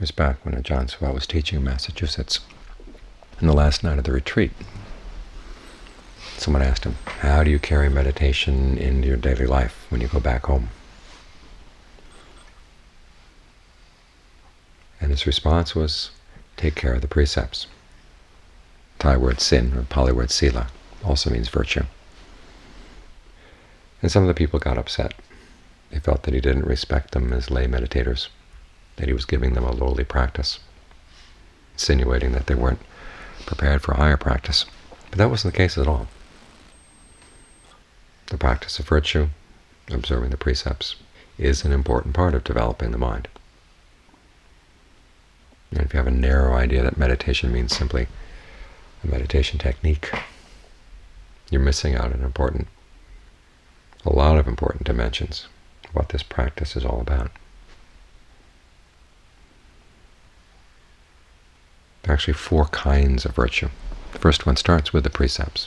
Years back when Ajahn Suwa was teaching in Massachusetts, in the last night of the retreat, someone asked him, how do you carry meditation into your daily life when you go back home? And his response was, take care of the precepts. Thai word sin, or Pali word sila, also means virtue. And some of the people got upset. They felt that he didn't respect them as lay meditators, that he was giving them a lowly practice, insinuating that they weren't prepared for higher practice. But that wasn't the case at all. The practice of virtue, observing the precepts, is an important part of developing the mind. And if you have a narrow idea that meditation means simply a meditation technique, you're missing out on a lot of important dimensions of what this practice is all about. There are actually 4 kinds of virtue. The first one starts with the precepts.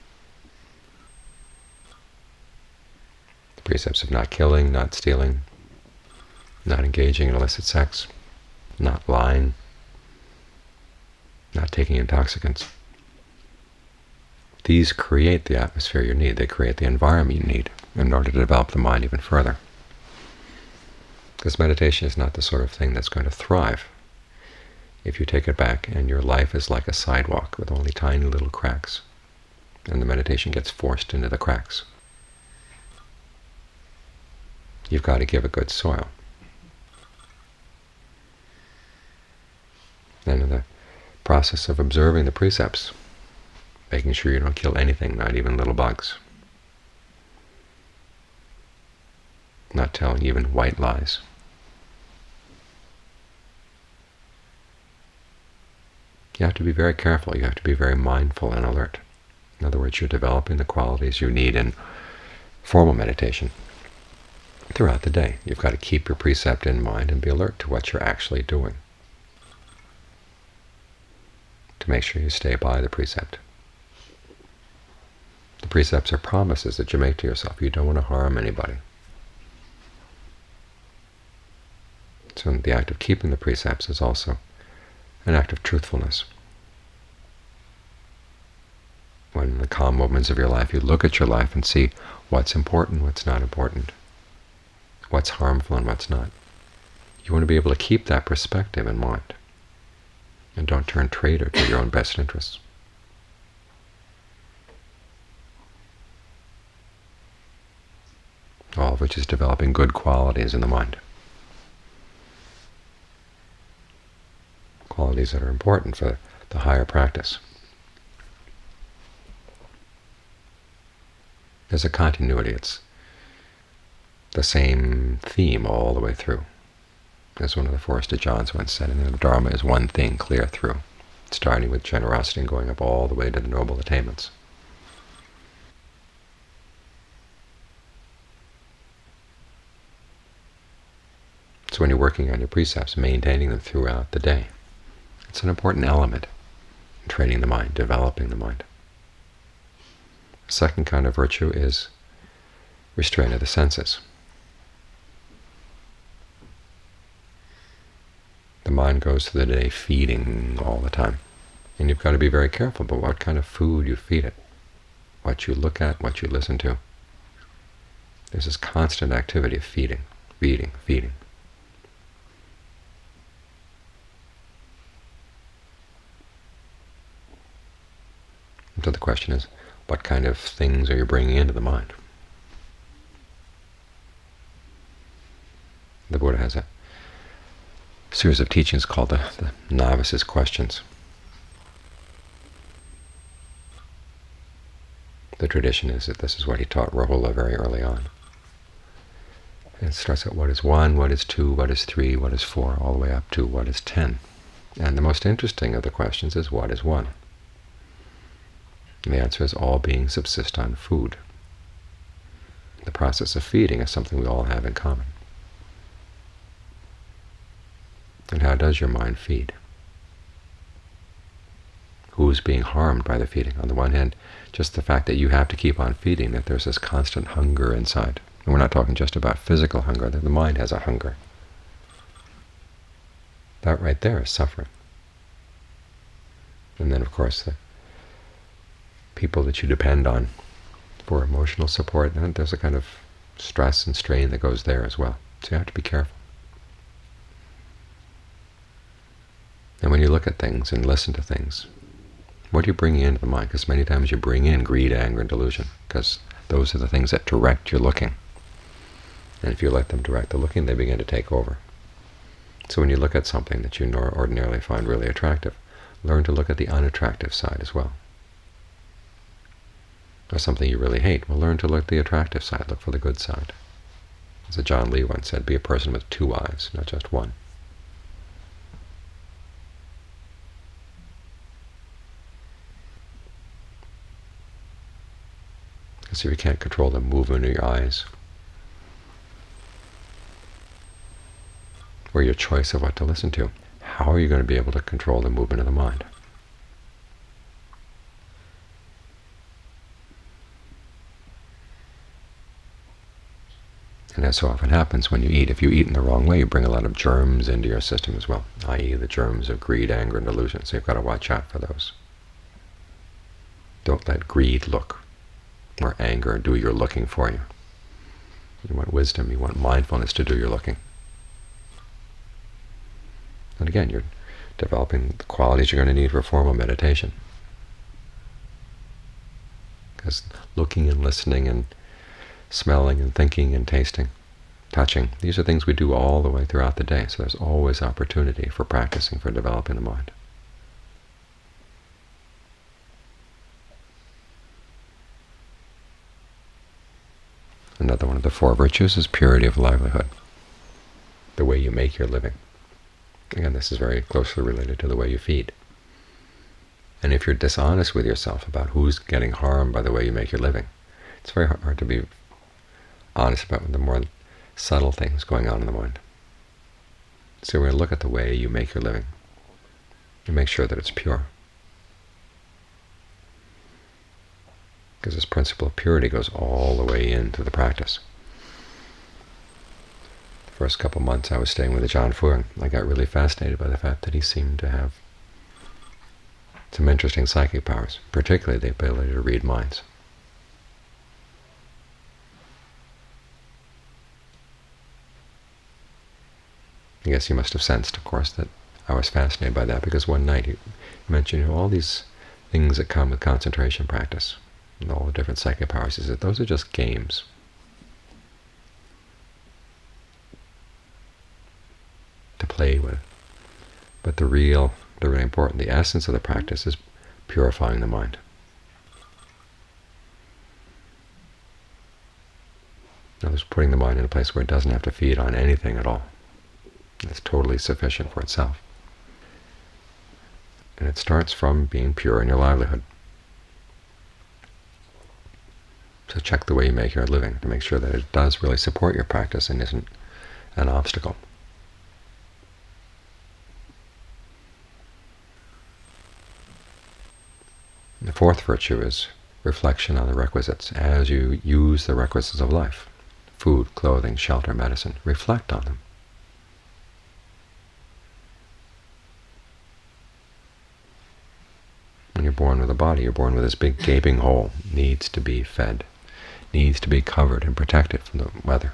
The precepts of not killing, not stealing, not engaging in illicit sex, not lying, not taking intoxicants. These create the atmosphere you need. They create the environment you need in order to develop the mind even further. Because meditation is not the sort of thing that's going to thrive if you take it back and your life is like a sidewalk with only tiny little cracks, and the meditation gets forced into the cracks. You've got to give it good soil. And in the process of observing the precepts, making sure you don't kill anything, not even little bugs, not telling even white lies, you have to be very careful. You have to be very mindful and alert. In other words, you're developing the qualities you need in formal meditation throughout the day. You've got to keep your precept in mind and be alert to what you're actually doing, to make sure you stay by the precept. The precepts are promises that you make to yourself. You don't want to harm anybody. So the act of keeping the precepts is also an act of truthfulness. When in the calm moments of your life you look at your life and see what's important, what's not important, what's harmful and what's not, you want to be able to keep that perspective in mind and don't turn traitor to your own best interests. All of which is developing good qualities in the mind. Qualities that are important for the higher practice. There's a continuity. It's the same theme all the way through. As one of the Forest Ajahns once said, the Dharma is one thing clear through, starting with generosity and going up all the way to the noble attainments. So when you're working on your precepts, maintaining them throughout the day, it's an important element in training the mind, developing the mind. The second kind of virtue is restraint of the senses. The mind goes through the day feeding all the time, and you've got to be very careful about what kind of food you feed it, what you look at, what you listen to. There's this constant activity of feeding, feeding, feeding. So the question is, what kind of things are you bringing into the mind? The Buddha has a series of teachings called the Novice's Questions. The tradition is that this is what he taught Rahula very early on. And it starts at what is 1, what is 2, what is 3, what is 4, all the way up to what is 10. And the most interesting of the questions is what is 1? And the answer is all beings subsist on food. The process of feeding is something we all have in common. And how does your mind feed? Who's being harmed by the feeding? On the one hand, just the fact that you have to keep on feeding, that there's this constant hunger inside. And we're not talking just about physical hunger, that the mind has a hunger. That right there is suffering. And then, of course, the people that you depend on for emotional support, and there's a kind of stress and strain that goes there as well. So you have to be careful. And when you look at things and listen to things, what are you bringing into the mind? Because many times you bring in greed, anger, and delusion, because those are the things that direct your looking. And if you let them direct the looking, they begin to take over. So when you look at something that you ordinarily find really attractive, learn to look at the unattractive side as well. Or something you really hate, well, learn to look at the attractive side, look for the good side. As John Lee once said, be a person with two eyes, not just one. Because if you can't control the movement of your eyes, or your choice of what to listen to, how are you going to be able to control the movement of the mind? And as so often happens when you eat, if you eat in the wrong way, you bring a lot of germs into your system as well, i.e. the germs of greed, anger, and delusion. So you've got to watch out for those. Don't let greed look, or anger do your looking for you. You want wisdom, you want mindfulness to do your looking. And again, you're developing the qualities you're going to need for formal meditation. Because looking and listening and smelling and thinking and tasting, touching, these are things we do all the way throughout the day, so there's always opportunity for practicing, for developing the mind. Another one of the four virtues is purity of livelihood, the way you make your living. Again, this is very closely related to the way you feed. And if you're dishonest with yourself about who's getting harmed by the way you make your living, it's very hard to be honest about the more subtle things going on in the mind. So we're going to look at the way you make your living and make sure that it's pure. Because this principle of purity goes all the way into the practice. The first couple months I was staying with Ajahn Fuang, I got really fascinated by the fact that he seemed to have some interesting psychic powers, particularly the ability to read minds. I guess he must have sensed, of course, that I was fascinated by that, because one night he mentioned all these things that come with concentration practice, and all the different psychic powers. He said, those are just games. To play with. But the really important, the essence of the practice is purifying the mind. In other words, putting the mind in a place where it doesn't have to feed on anything at all. It's totally sufficient for itself. And it starts from being pure in your livelihood. So check the way you make your living to make sure that it does really support your practice and isn't an obstacle. And the fourth virtue is reflection on the requisites. As you use the requisites of life, food, clothing, shelter, medicine, reflect on them. When you're born with a body, you're born with this big gaping hole, needs to be fed, needs to be covered and protected from the weather.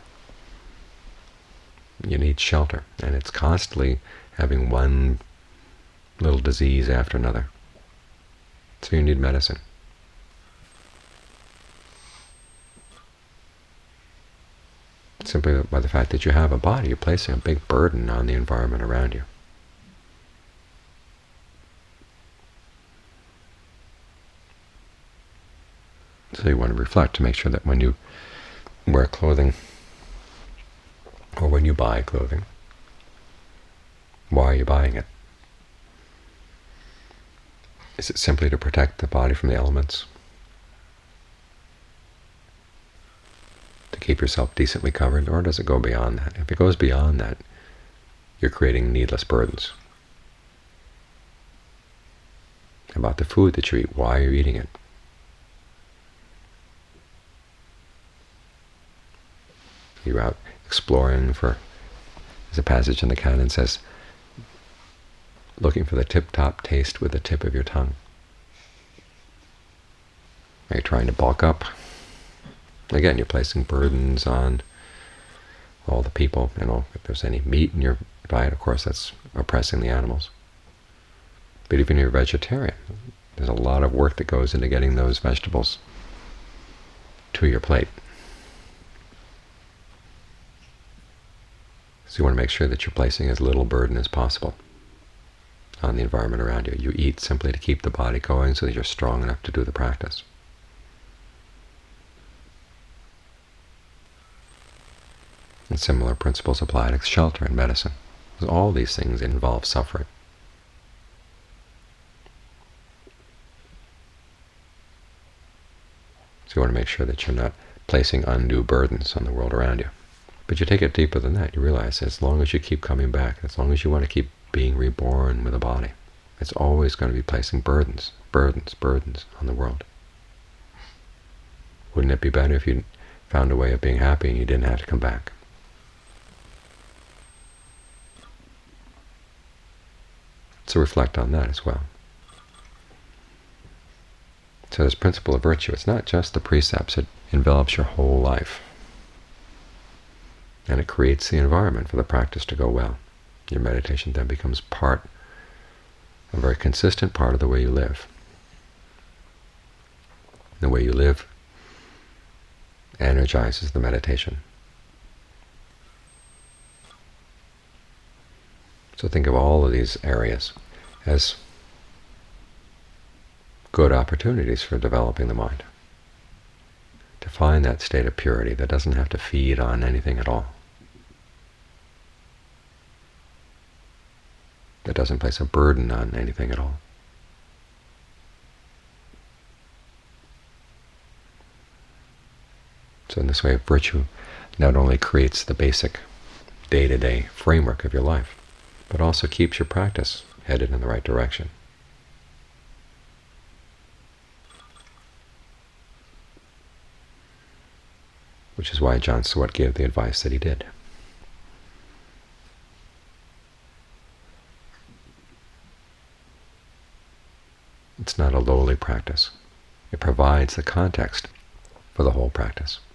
You need shelter, and it's constantly having one little disease after another. So you need medicine. Simply by the fact that you have a body, you're placing a big burden on the environment around you. So you want to reflect to make sure that when you wear clothing, or when you buy clothing, why are you buying it? Is it simply to protect the body from the elements? To keep yourself decently covered? Or does it go beyond that? If it goes beyond that, you're creating needless burdens. About the food that you eat, why are you eating it? You're out exploring for, there's a passage in the canon says, looking for the tip-top taste with the tip of your tongue? Are you trying to bulk up? Again, you're placing burdens on all the people. If there's any meat in your diet, of course, that's oppressing the animals. But even if you're vegetarian, there's a lot of work that goes into getting those vegetables to your plate. So you want to make sure that you're placing as little burden as possible on the environment around you. You eat simply to keep the body going so that you're strong enough to do the practice. And similar principles apply to shelter and medicine, because all these things involve suffering. So you want to make sure that you're not placing undue burdens on the world around you. But you take it deeper than that. You realize as long as you keep coming back, as long as you want to keep being reborn with a body, it's always going to be placing burdens, burdens, burdens on the world. Wouldn't it be better if you found a way of being happy and you didn't have to come back? So reflect on that as well. So this principle of virtue, it's not just the precepts, it envelops your whole life. And it creates the environment for the practice to go well. Your meditation then becomes a very consistent part of the way you live. The way you live energizes the meditation. So think of all of these areas as good opportunities for developing the mind, to find that state of purity that doesn't have to feed on anything at all, that doesn't place a burden on anything at all. So in this way, virtue not only creates the basic day-to-day framework of your life, but also keeps your practice headed in the right direction. Which is why John Swat gave the advice that he did. It's not a lowly practice. It provides the context for the whole practice.